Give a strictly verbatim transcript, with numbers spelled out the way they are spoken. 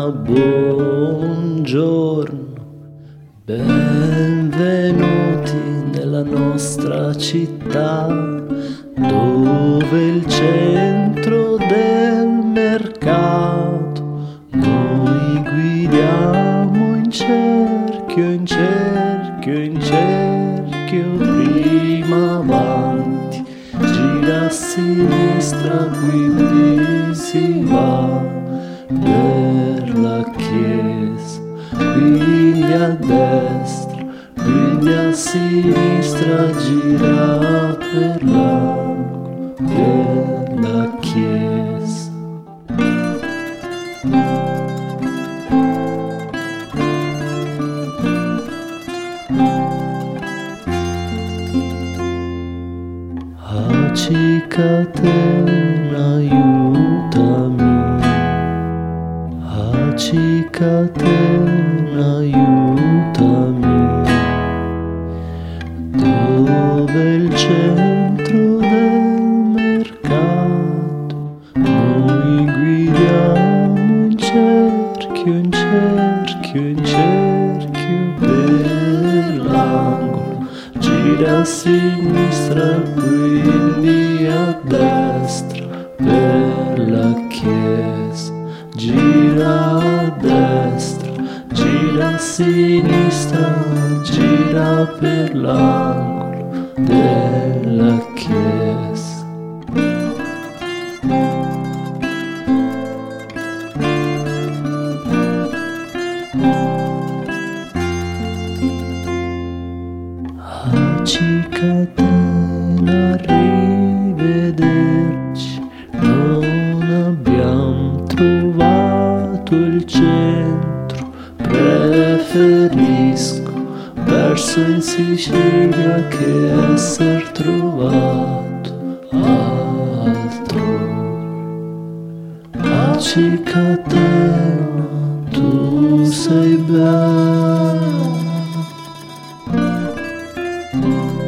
buongiorno, benvenuti nella nostra città, dove il centro del mercato noi guidiamo in cerchio, in cerchio, in cerchio, prima avanti, gira a sinistra, quindi si va per la chiesa, quindi a destra, quindi a sinistra, gira per l'angolo della chiesa. Acicatena, aiutami, acicatena, aiutami, dove il centro del mercato noi guidiamo in cerchio, in cerchio, in cerchio per l'angolo, gira a sinistra, quindi a destra per la chiesa, gira a destra, gira a sinistra, gira per l'angolo della chiesa. Acicatena, arrivederci, non abbiamo trovato il centro, preferisco verso in Sicilia che esser trovato altrove. Acicatena, tu sei bella.